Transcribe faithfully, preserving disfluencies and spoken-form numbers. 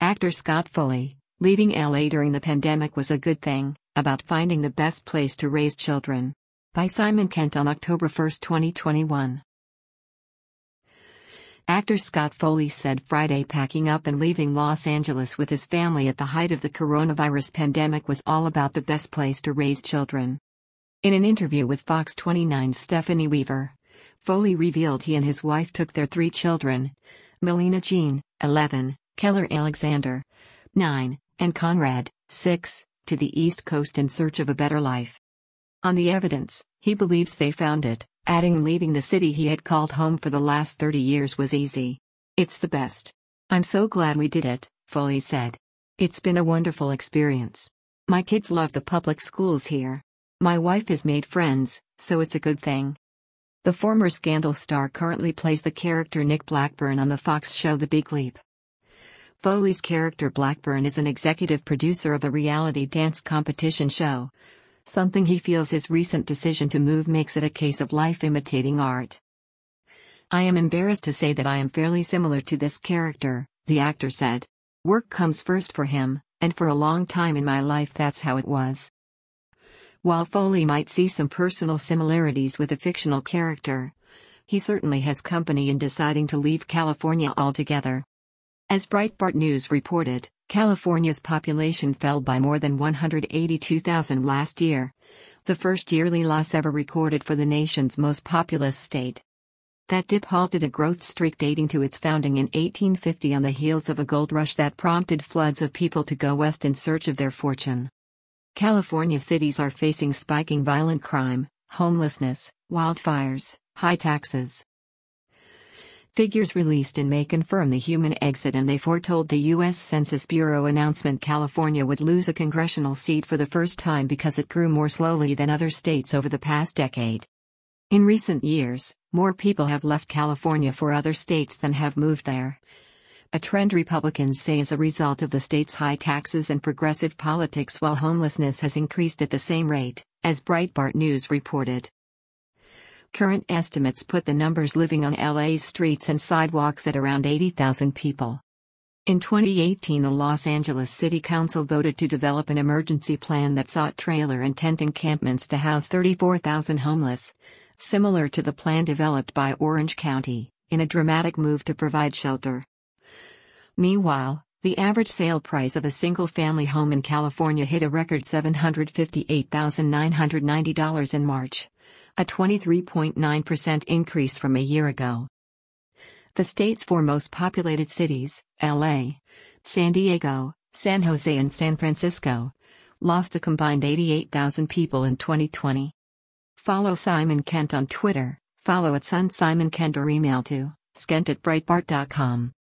Actor Scott Foley, leaving L A during the pandemic was a good thing, about finding the best place to raise children. By Simon Kent on October first, twenty twenty-one. Actor Scott Foley said Friday packing up and leaving Los Angeles with his family at the height of the coronavirus pandemic was all about the best place to raise children. In an interview with Fox twenty-nine's Stephanie Weaver, Foley revealed he and his wife took their three children, Melina Jean, eleven, Keller Alexander, nine, and Conrad, six, to the East Coast in search of a better life. On the evidence, he believes they found it, adding leaving the city he had called home for the last thirty years was easy. "It's the best. I'm so glad we did it," Foley said. "It's been a wonderful experience. My kids love the public schools here. My wife has made friends, so it's a good thing." The former Scandal star currently plays the character Nick Blackburn on the Fox show The Big Leap. Foley's character Blackburn is an executive producer of a reality dance competition show, something he feels his recent decision to move makes it a case of life imitating art. "I am embarrassed to say that I am fairly similar to this character," the actor said. "Work comes first for him, and for a long time in my life that's how it was." While Foley might see some personal similarities with a fictional character, he certainly has company in deciding to leave California altogether. As Breitbart News reported, California's population fell by more than one hundred eighty-two thousand last year, the first yearly loss ever recorded for the nation's most populous state. That dip halted a growth streak dating to its founding in eighteen fifty on the heels of a gold rush that prompted floods of people to go west in search of their fortune. California cities are facing spiking violent crime, homelessness, wildfires, high taxes. Figures released in May confirm the human exit, and they foretold the U S Census Bureau announcement California would lose a congressional seat for the first time because it grew more slowly than other states over the past decade. In recent years, more people have left California for other states than have moved there, a trend Republicans say is a result of the state's high taxes and progressive politics, while homelessness has increased at the same rate, as Breitbart News reported. Current estimates put the numbers living on L A's streets and sidewalks at around eighty thousand people. In twenty eighteen, the Los Angeles City Council voted to develop an emergency plan that sought trailer and tent encampments to house thirty-four thousand homeless, similar to the plan developed by Orange County, in a dramatic move to provide shelter. Meanwhile, the average sale price of a single-family home in California hit a record seven hundred fifty-eight thousand nine hundred ninety dollars in March, a twenty-three point nine percent increase from a year ago. The state's four most populated cities, L A, San Diego, San Jose and San Francisco, lost a combined eighty-eight thousand people in twenty twenty. Follow Simon Kent on Twitter, follow at Sun Simon Kent, or email to skent at breitbart dot com.